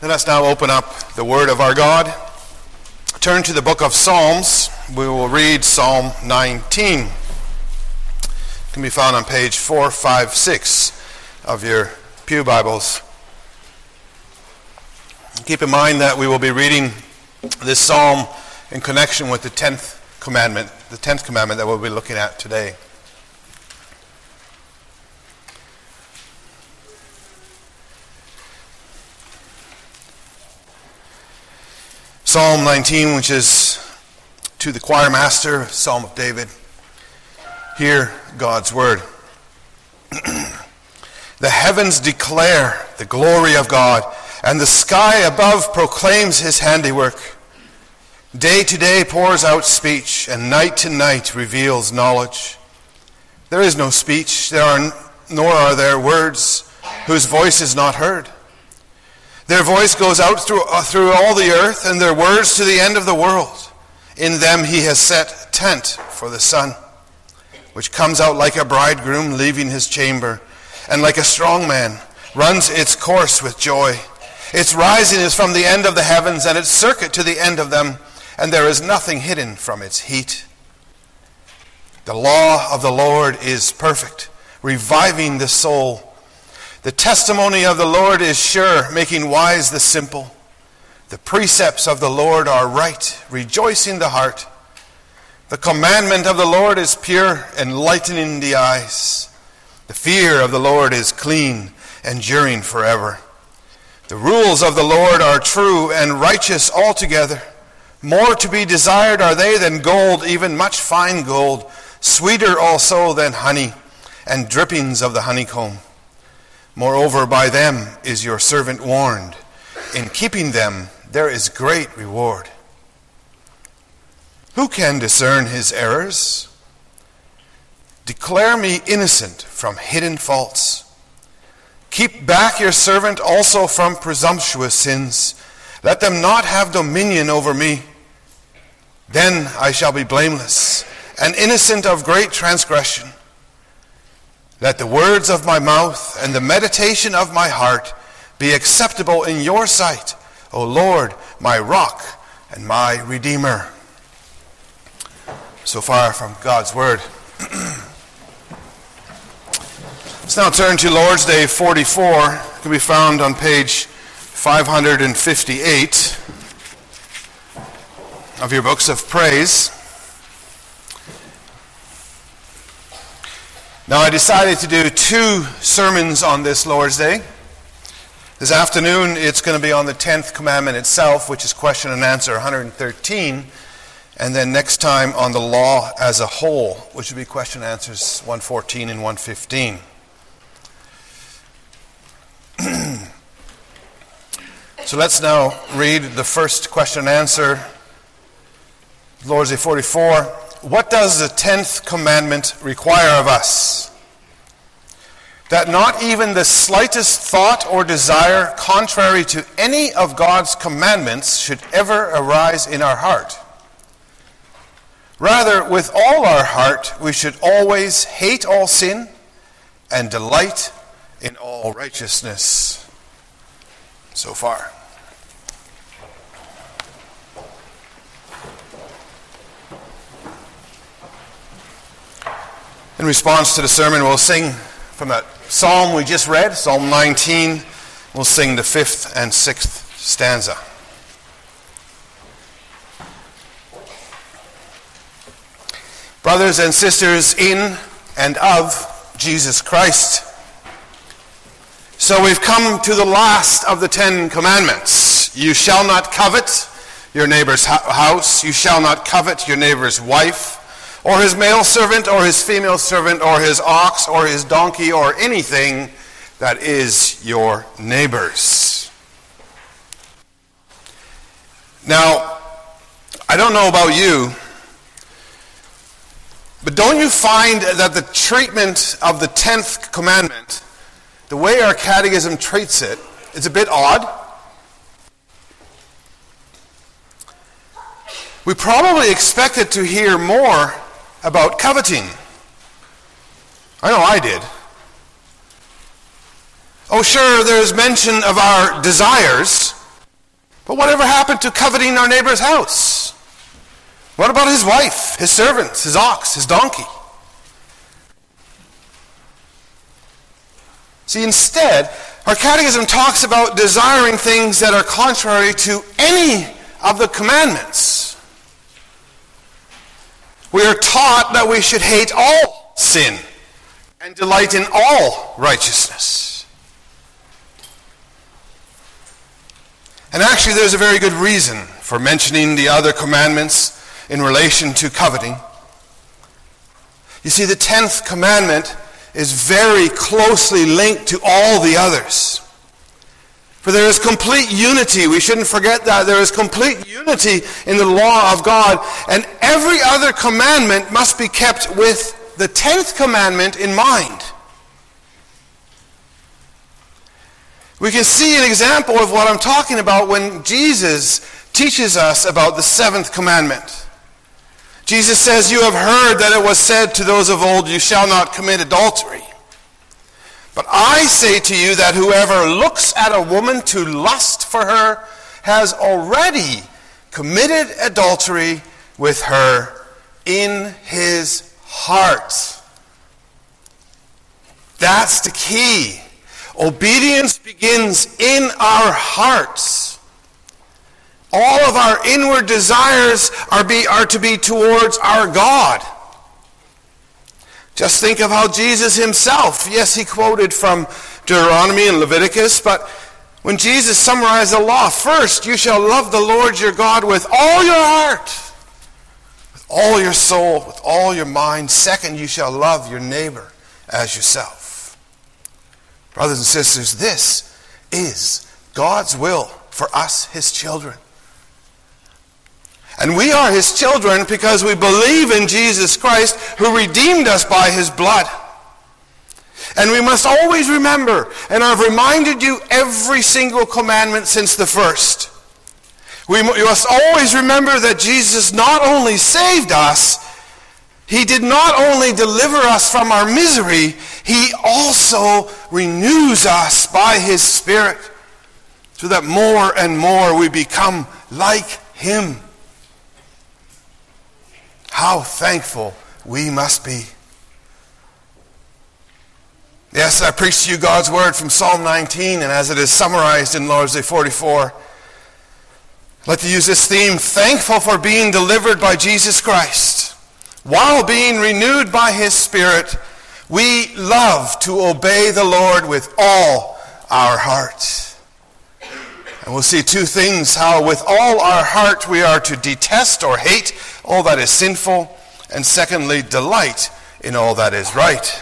Let us now open up the Word of our God. Turn to the book of Psalms. We will read Psalm 19. It can be found on page 456 of your Pew Bibles. Keep in mind that we will be reading this psalm in connection with the 10th commandment that we'll be looking at today. Psalm 19, which is to the choir master, Psalm of David. Hear God's word. The heavens declare the glory of God, and the sky above proclaims his handiwork. Day to day pours out speech, and night to night reveals knowledge. There is no speech, nor are there words whose voice is not heard. Their voice goes out through all the earth, and their words to the end of the world. In them he has set a tent for the sun, which comes out like a bridegroom leaving his chamber, and like a strong man runs its course with joy. Its rising is from the end of the heavens, and its circuit to the end of them, and there is nothing hidden from its heat. The law of the Lord is perfect, reviving the soul. The testimony of the Lord is sure, making wise the simple. The precepts of the Lord are right, rejoicing the heart. The commandment of the Lord is pure, enlightening the eyes. The fear of the Lord is clean, enduring forever. The rules of the Lord are true and righteous altogether. More to be desired are they than gold, even much fine gold, sweeter also than honey, and drippings of the honeycomb. Moreover, by them is your servant warned. In keeping them, there is great reward. Who can discern his errors? Declare me innocent from hidden faults. Keep back your servant also from presumptuous sins. Let them not have dominion over me. Then I shall be blameless and innocent of great transgression. Let the words of my mouth and the meditation of my heart be acceptable in your sight, O Lord, my rock and my redeemer. So far from God's word. Let's now turn to Lord's Day 44. It can be found on page 558 of your books of praise. Now, I decided to do 2 sermons on this Lord's Day. This afternoon, it's going to be on the 10th commandment itself, which is question and answer 113. And then next time on the law as a whole, which would be question and answers 114 and 115. So let's now read the first question and answer, Lord's Day 44. What does the 10th commandment require of us? That not even the slightest thought or desire contrary to any of God's commandments should ever arise in our heart. Rather, with all our heart, we should always hate all sin and delight in all righteousness. So far. In response to the sermon, we'll sing from that psalm we just read, Psalm 19. We'll sing the 5th and 6th stanza. Brothers and sisters in and of Jesus Christ. So we've come to the last of the 10 commandments. You shall not covet your neighbor's house. You shall not covet your neighbor's wife, or his male servant, or his female servant, or his ox, or his donkey, or anything that is your neighbor's. Now, I don't know about you, but don't you find that the treatment of the 10th commandment, the way our catechism treats it, is a bit odd? We probably expected to hear more about coveting. I know I did. Oh, sure, there's mention of our desires, But whatever happened to coveting our neighbor's house? What about his wife, his servants, his ox, his donkey? See, instead, our catechism talks about desiring things that are contrary to any of the commandments. We are taught that we should hate all sin and delight in all righteousness. And actually, there's a very good reason for mentioning the other commandments in relation to coveting. You see, the 10th commandment is very closely linked to all the others. For there is complete unity. We shouldn't forget that. There is complete unity in the law of God. And every other commandment must be kept with the 10th commandment in mind. We can see an example of what I'm talking about when Jesus teaches us about the 7th commandment. Jesus says, "You have heard that it was said to those of old, 'You shall not commit adultery.' But I say to you that whoever looks at a woman to lust for her has already committed adultery with her in his heart." That's the key. Obedience begins in our hearts. All of our inward desires are to be towards our God. Just think of how Jesus himself, yes, he quoted from Deuteronomy and Leviticus, but when Jesus summarized the law, first, you shall love the Lord your God with all your heart, with all your soul, with all your mind. Second, you shall love your neighbor as yourself. Brothers and sisters, this is God's will for us, his children. And we are his children because we believe in Jesus Christ, who redeemed us by his blood. And we must always remember, and I've reminded you every single commandment since the first. We must always remember that Jesus not only saved us, he did not only deliver us from our misery, he also renews us by his Spirit, so that more and more we become like him. How thankful we must be. Yes, I preach to you God's word from Psalm 19, and as it is summarized in Lord's Day 44. I'd like to use this theme, thankful for being delivered by Jesus Christ. While being renewed by his Spirit, we love to obey the Lord with all our heart. And we'll see two things, how with all our heart we are to detest or hate all that is sinful, and secondly, delight in all that is right.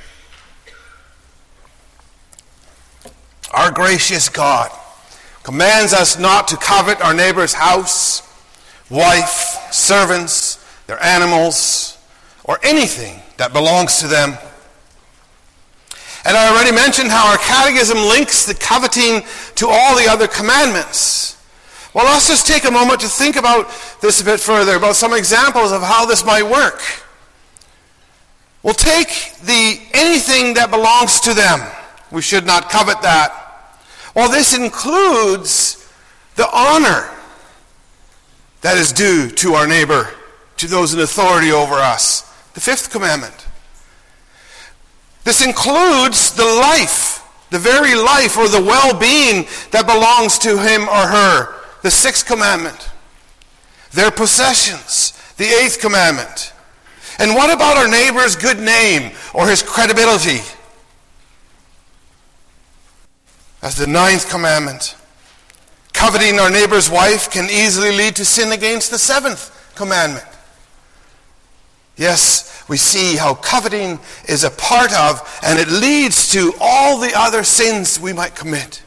Our gracious God commands us not to covet our neighbor's house, wife, servants, their animals, or anything that belongs to them. And I already mentioned how our catechism links the coveting to all the other commandments. Well, let's just take a moment to think about this a bit further, about some examples of how this might work. We'll take anything that belongs to them. We should not covet that. Well, this includes the honor that is due to our neighbor, to those in authority over us. The 5th commandment. This includes the life, the very life or the well-being that belongs to him or her. The 6th commandment. Their possessions. The 8th commandment. And what about our neighbor's good name or his credibility? That's the 9th commandment. Coveting our neighbor's wife can easily lead to sin against the 7th commandment. Yes, we see how coveting is a part of, and it leads to all the other sins we might commit.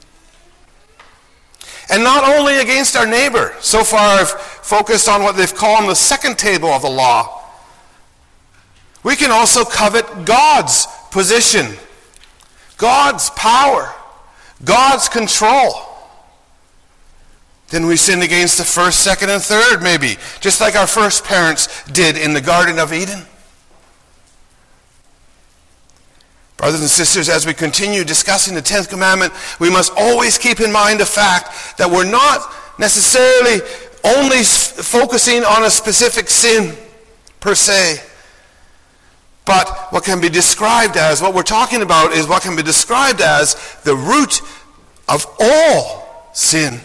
And not only against our neighbor. So far I've focused on what they've called the second table of the law. We can also covet God's position, God's power, God's control. Then we sin against the 1st, 2nd, and 3rd maybe, just like our first parents did in the Garden of Eden. Brothers and sisters, as we continue discussing the 10th commandment, we must always keep in mind the fact that we're not necessarily only focusing on a specific sin per se, but what can be described as, what we're talking about is what can be described as the root of all sin.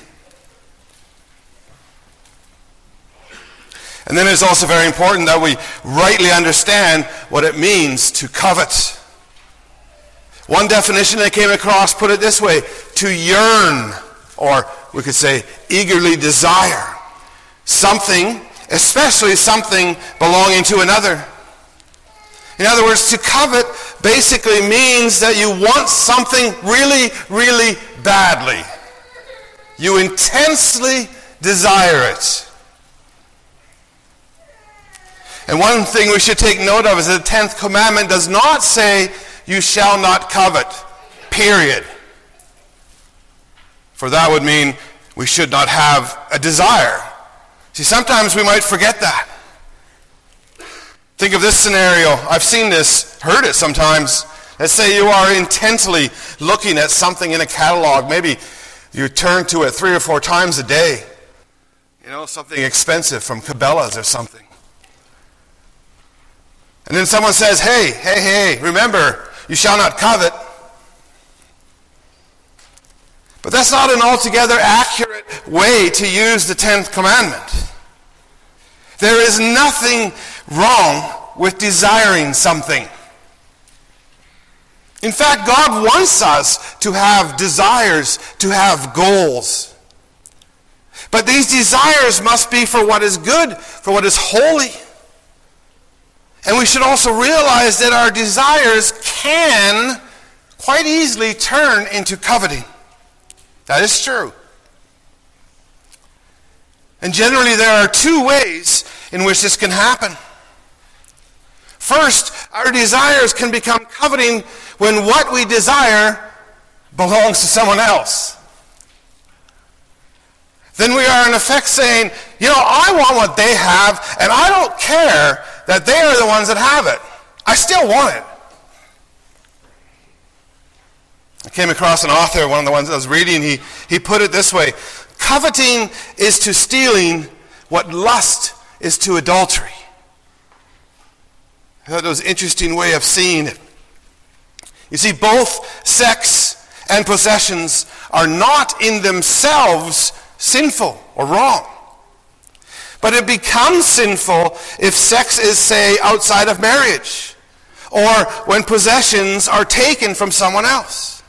And then it's also very important that we rightly understand what it means to covet. One definition I came across put it this way: to yearn, or we could say eagerly desire something, especially something belonging to another. In other words, to covet basically means that you want something really, really badly. You intensely desire it. And one thing we should take note of is that the 10th commandment does not say, you shall not covet, period. For that would mean we should not have a desire. See, sometimes we might forget that. Think of this scenario. I've seen this, heard it sometimes. Let's say you are intently looking at something in a catalog. Maybe you turn to it 3 or 4 times a day. You know, something expensive from Cabela's or something. And then someone says, hey, remember, you shall not covet. But that's not an altogether accurate way to use the 10th commandment. There is nothing wrong with desiring something. In fact, God wants us to have desires, to have goals. But these desires must be for what is good, for what is holy. And we should also realize that our desires can quite easily turn into coveting. That is true. And generally there are 2 ways in which this can happen. First, our desires can become coveting when what we desire belongs to someone else. Then we are in effect saying, I want what they have, and I don't care that they are the ones that have it. I still want it. I came across an author, one of the ones I was reading, he put it this way: coveting is to stealing what lust is to adultery. I thought it was an interesting way of seeing it. You see, both sex and possessions are not in themselves sinful or wrong. But it becomes sinful if sex is, say, outside of marriage, or when possessions are taken from someone else.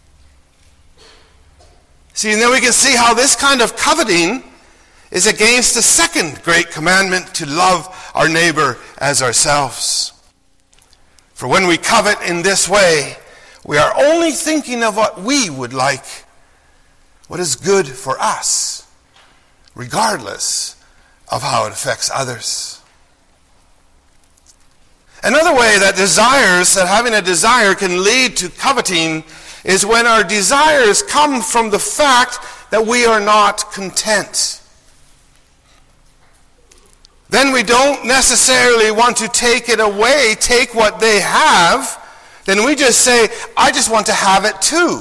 See, and then we can see how this kind of coveting is against the second great commandment, to love our neighbor as ourselves. For when we covet in this way, we are only thinking of what we would like, what is good for us, regardless of how it affects others. Another way that having a desire can lead to coveting is when our desires come from the fact that we are not content. Then we don't necessarily want to take it away, take what they have. Then we just say, I just want to have it too.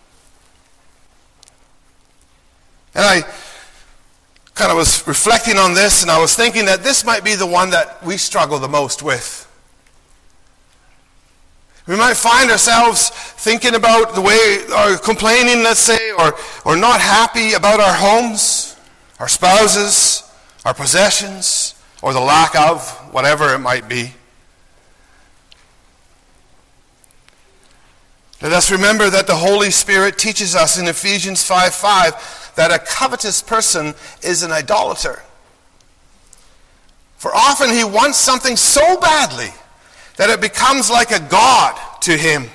And I kind of was reflecting on this, and I was thinking that this might be the one that we struggle the most with. We might find ourselves thinking about the way, or complaining, let's say, or not happy about our homes, our spouses, our possessions, or the lack of, whatever it might be. Let us remember that the Holy Spirit teaches us in Ephesians 5:5 that a covetous person is an idolater. For often he wants something so badly that it becomes like a god to him.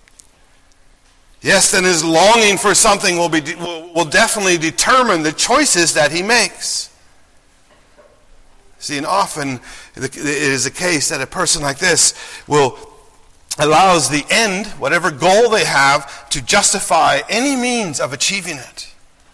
Yes, then his longing for something will definitely determine the choices that he makes. See, and often it is the case that a person like this allows the end, whatever goal they have, to justify any means of achieving it.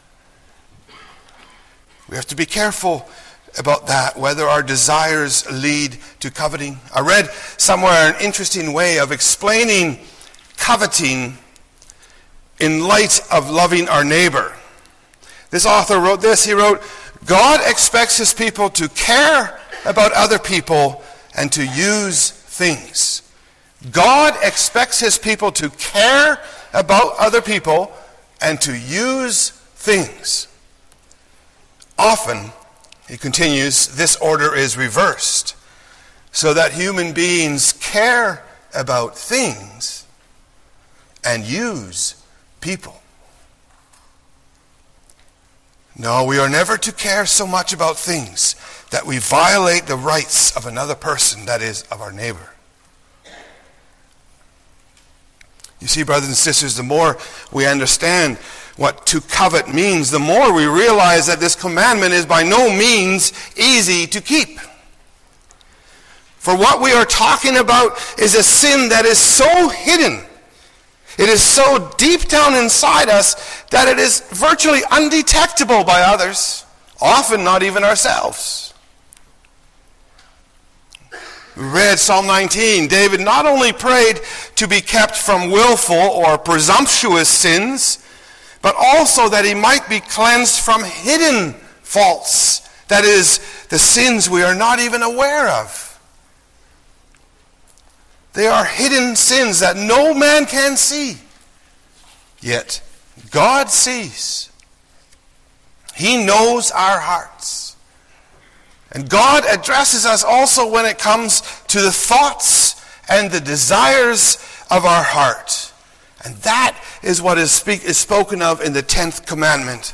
We have to be careful about that, whether our desires lead to coveting. I read somewhere an interesting way of explaining coveting in light of loving our neighbor. This author wrote this. He wrote, God expects his people to care about other people and to use things. God expects his people to care about other people and to use things. Often, he continues, this order is reversed, so that human beings care about things and use people. No, we are never to care so much about things that we violate the rights of another person, that is, of our neighbor. You see, brothers and sisters, the more we understand what to covet means, the more we realize that this commandment is by no means easy to keep. For what we are talking about is a sin that is so hidden, it is so deep down inside us that it is virtually undetectable by others, often not even ourselves. We read Psalm 19. David not only prayed to be kept from willful or presumptuous sins, but also that he might be cleansed from hidden faults, that is, the sins we are not even aware of. They are hidden sins that no man can see. Yet God sees. He knows our hearts. And God addresses us also when it comes to the thoughts and the desires of our heart. And that is what is spoken of in the 10th commandment.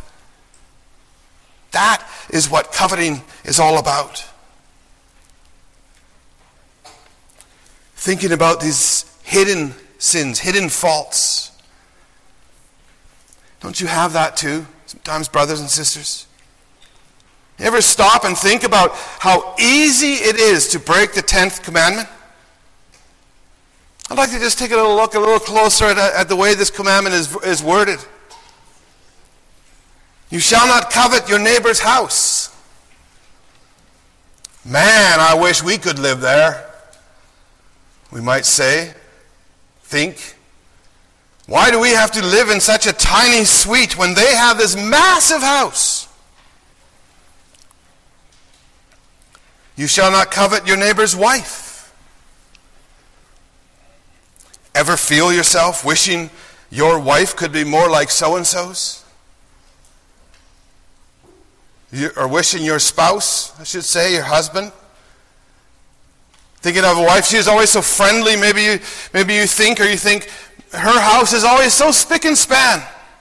That is what coveting is all about. Thinking about these hidden sins, hidden faults. Don't you have that too, sometimes, brothers and sisters? You ever stop and think about how easy it is to break the 10th commandment? I'd like to just take a little look a little closer at the way this commandment is worded. You shall not covet your neighbor's house. Man, I wish we could live there. We might say, think, why do we have to live in such a tiny suite when they have this massive house? You shall not covet your neighbor's wife. Ever feel yourself wishing your wife could be more like so-and-so's? Or wishing your spouse, I should say, your husband? Thinking of a wife, she is always so friendly. Maybe you think her house is always so spick and span.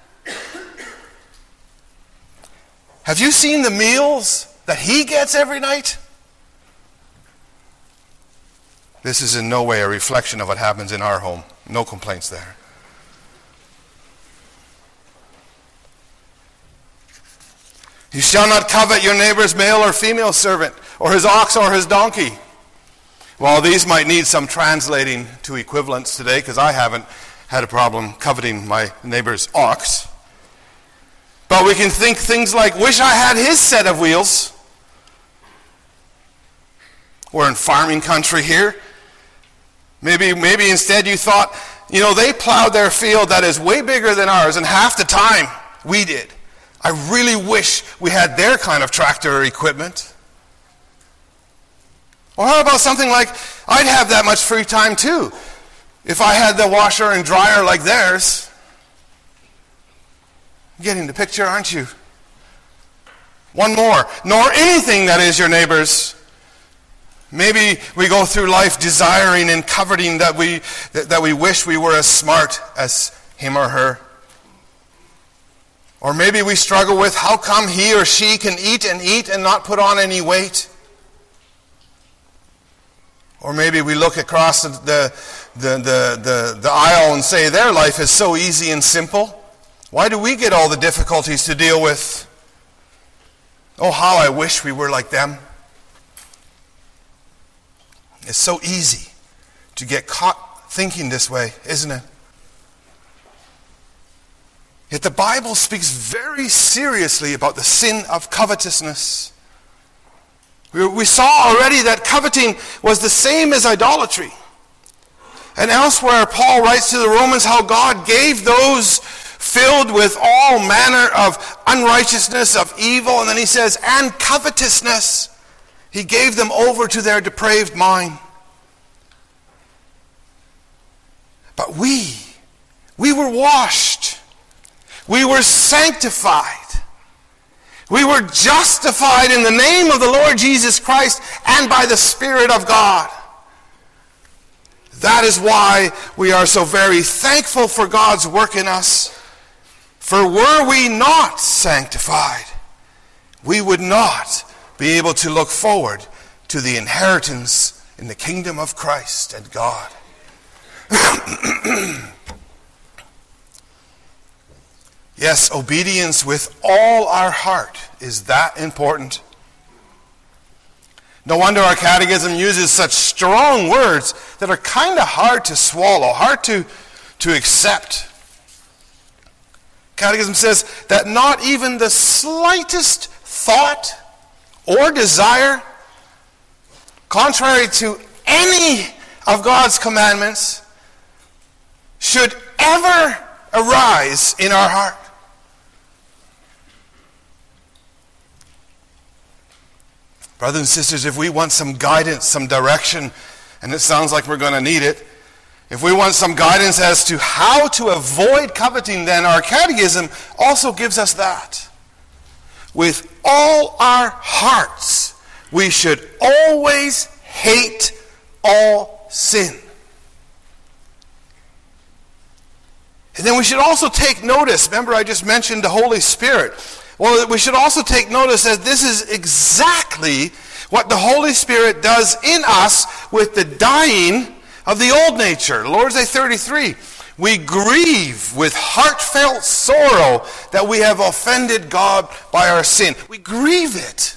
Have you seen the meals that he gets every night? This is in no way a reflection of what happens in our home. No complaints there. You shall not covet your neighbor's male or female servant, or his ox or his donkey. Well, these might need some translating to equivalents today, because I haven't had a problem coveting my neighbor's ox. But we can think things like, wish I had his set of wheels. We're in farming country here. Maybe instead you thought, they plowed their field that is way bigger than ours, and half the time we did. I really wish we had their kind of tractor or equipment. Or how about something like, I'd have that much free time too if I had the washer and dryer like theirs. Getting the picture, aren't you? One more. Nor anything that is your neighbor's. Maybe we go through life desiring and coveting that we wish we were as smart as him or her. Or maybe we struggle with how come he or she can eat and not put on any weight. Or maybe we look across the aisle and say their life is so easy and simple. Why do we get all the difficulties to deal with? Oh, how I wish we were like them. It's so easy to get caught thinking this way, isn't it? Yet the Bible speaks very seriously about the sin of covetousness. We saw already that coveting was the same as idolatry. And elsewhere, Paul writes to the Romans how God gave those filled with all manner of unrighteousness, of evil. And then he says, and covetousness. He gave them over to their depraved mind. But we were washed. We were sanctified. We were justified in the name of the Lord Jesus Christ and by the Spirit of God. That is why we are so very thankful for God's work in us. For were we not sanctified, we would not be able to look forward to the inheritance in the kingdom of Christ and God. Yes, obedience with all our heart is that important. No wonder our catechism uses such strong words that are kind of hard to swallow, hard to accept. Catechism says that not even the slightest thought or desire, contrary to any of God's commandments, should ever arise in our heart. Brothers and sisters, if we want some guidance, some direction, and it sounds like we're going to need it, if we want some guidance as to how to avoid coveting, then our catechism also gives us that. With all our hearts, we should always hate all sin. And then we should also take notice. Remember, I just mentioned the Holy Spirit. Well, we should also take notice that this is exactly what the Holy Spirit does in us with the dying of the old nature. Lord's Day 33. We grieve with heartfelt sorrow that we have offended God by our sin. We grieve it.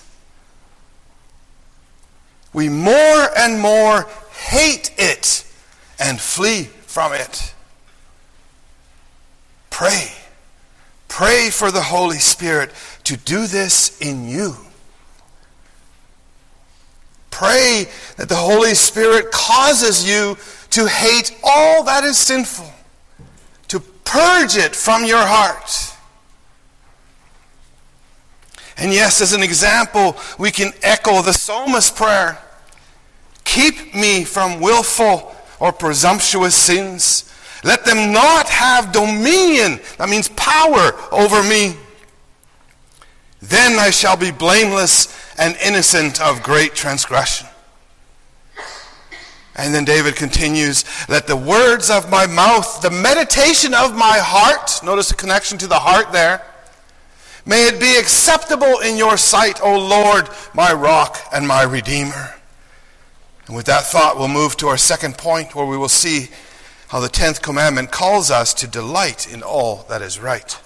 We more and more hate it and flee from it. Pray. Pray for the Holy Spirit to do this in you. Pray that the Holy Spirit causes you to hate all that is sinful, to purge it from your heart. And yes, as an example, we can echo the psalmist's prayer. Keep me from willful or presumptuous sins. Let them not have dominion, that means power, over me. Then I shall be blameless and innocent of great transgression. And then David continues, let the words of my mouth, the meditation of my heart, notice the connection to the heart there, may it be acceptable in your sight, O Lord, my rock and my redeemer. And with that thought, we'll move to our second point, where we will see how the 10th commandment calls us to delight in all that is right.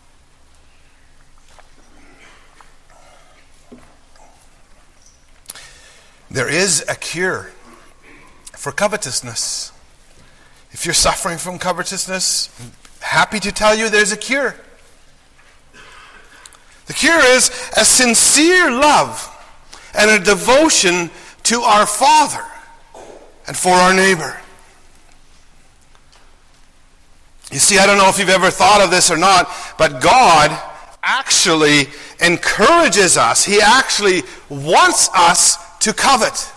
There is a cure for covetousness. If you're suffering from covetousness, I'm happy to tell you there's a cure. The cure is a sincere love and a devotion to our Father and for our neighbor. You see, I don't know if you've ever thought of this or not, but God actually encourages us. He actually wants us to covet.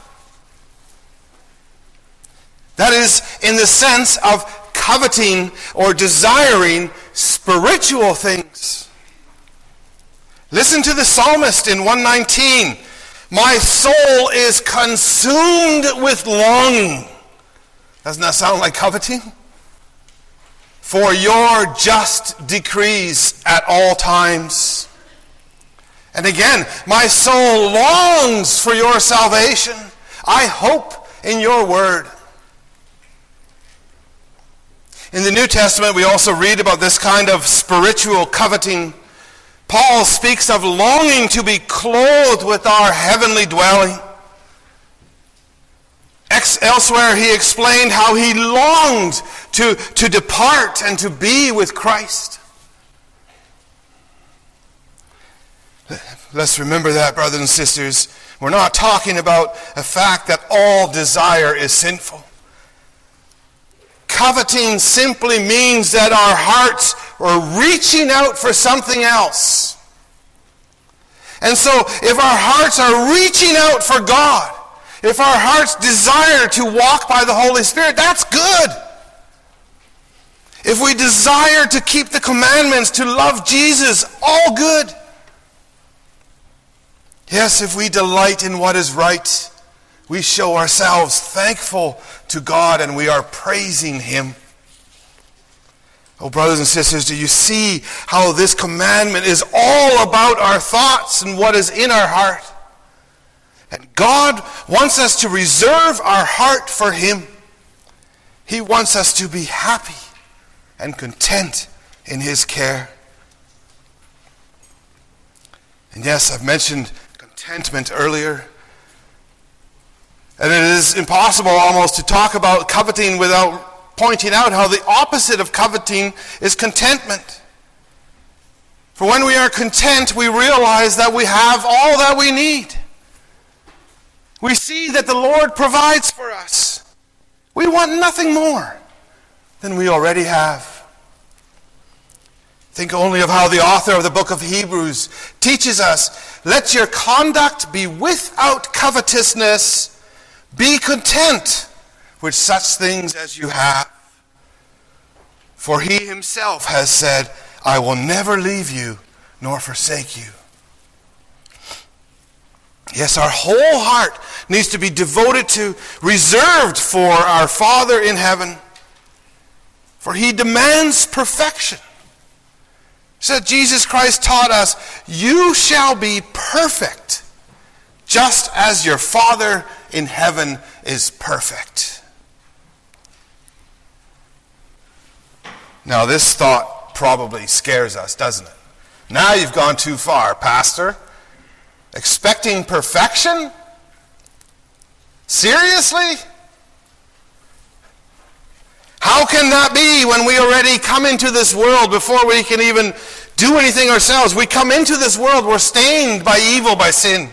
That is, in the sense of coveting or desiring spiritual things. Listen to the psalmist in 119. My soul is consumed with longing. Doesn't that sound like coveting? For your just decrees at all times. And again, my soul longs for your salvation. I hope in your word. In the New Testament, we also read about this kind of spiritual coveting. Paul speaks of longing to be clothed with our heavenly dwelling. Elsewhere, he explained how he longed to depart and to be with Christ. Let's remember that, brothers and sisters. We're not talking about a fact that all desire is sinful. coveting simply means that our hearts are reaching out for something else. And so if our hearts are reaching out for God, if our hearts desire to walk by the Holy Spirit, that's good. If we desire to keep the commandments, to love Jesus, all good. Yes, if we delight in what is right, we show ourselves thankful to God and we are praising Him. Oh, brothers and sisters, do you see how this commandment is all about our thoughts and what is in our heart? And God wants us to reserve our heart for Him. He wants us to be happy and content in His care. And yes, I've mentioned contentment earlier. And it is impossible almost to talk about coveting without pointing out how the opposite of coveting is contentment. For when we are content, we realize that we have all that we need. We see that the Lord provides for us. We want nothing more than we already have. Think only of how the author of the book of Hebrews teaches us, let your conduct be without covetousness, be content with such things as you have. For He Himself has said, I will never leave you nor forsake you. Yes, our whole heart needs to be devoted to, reserved for our Father in heaven. For He demands perfection. So Jesus Christ taught us, you shall be perfect, just as your Father in heaven is perfect. Now this thought probably scares us, doesn't it? Now you've gone too far, Pastor. Expecting perfection? Seriously? How can that be when we already come into this world before we can even do anything ourselves? We come into this world, we're stained by evil, by sin.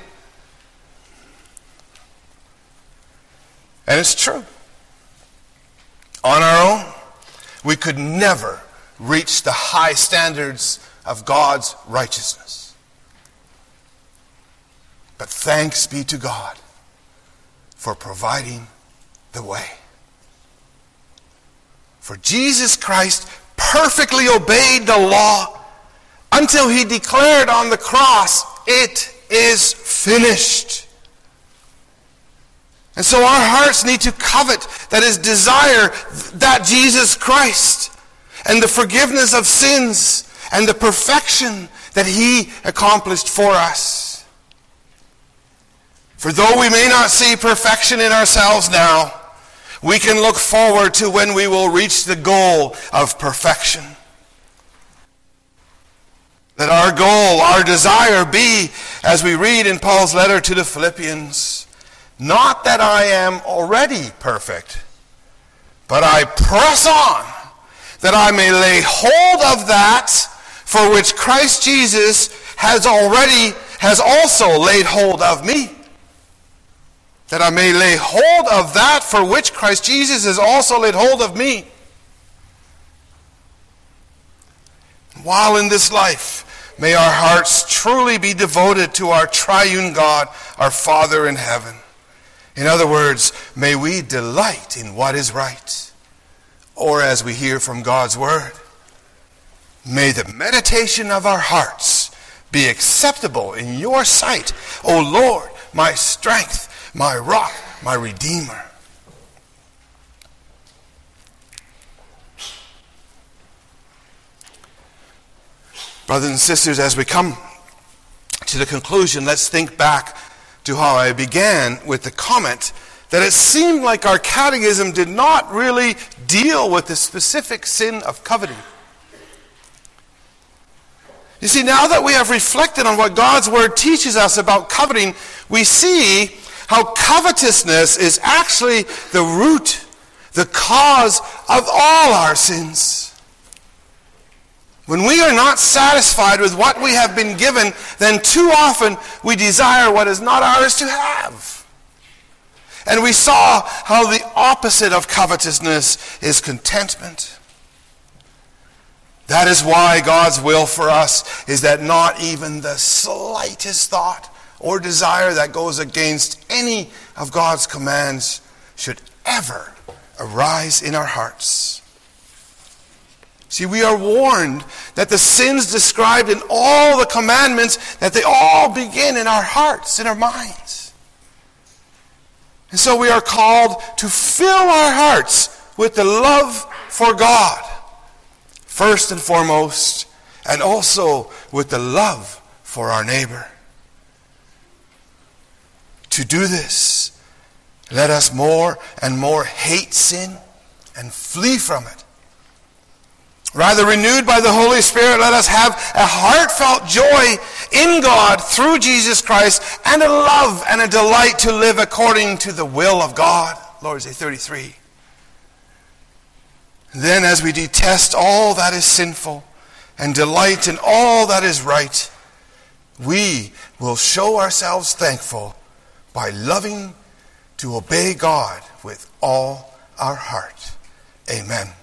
And it's true. On our own, we could never reach the high standards of God's righteousness. But thanks be to God for providing the way. For Jesus Christ perfectly obeyed the law until He declared on the cross, it is finished. And so our hearts need to covet, that is, desire that Jesus Christ and the forgiveness of sins and the perfection that He accomplished for us. For though we may not see perfection in ourselves now, we can look forward to when we will reach the goal of perfection. Let our goal, our desire be, as we read in Paul's letter to the Philippians, not that I am already perfect, but I press on, that I may lay hold of that for which Christ Jesus has also laid hold of me. That I may lay hold of that for which Christ Jesus has also laid hold of me. While in this life, may our hearts truly be devoted to our triune God, our Father in heaven. In other words, may we delight in what is right. Or as we hear from God's word, may the meditation of our hearts be acceptable in your sight, O Lord, my strength, my rock, my redeemer. Brothers and sisters, as we come to the conclusion, let's think back to how I began with the comment that it seemed like our catechism did not really deal with the specific sin of coveting. You see, now that we have reflected on what God's word teaches us about coveting, we see how covetousness is actually the root, the cause of all our sins. When we are not satisfied with what we have been given, then too often we desire what is not ours to have. And we saw how the opposite of covetousness is contentment. That is why God's will for us is that not even the slightest thought or desire that goes against any of God's commands should ever arise in our hearts. See, we are warned that the sins described in all the commandments, that they all begin in our hearts, in our minds. And so we are called to fill our hearts with the love for God, first and foremost, and also with the love for our neighbor. To do this, let us more and more hate sin and flee from it. Rather, renewed by the Holy Spirit, let us have a heartfelt joy in God through Jesus Christ, and a love and a delight to live according to the will of God. Lord's Day 33. Then, as we detest all that is sinful and delight in all that is right, we will show ourselves thankful by loving to obey God with all our heart. Amen.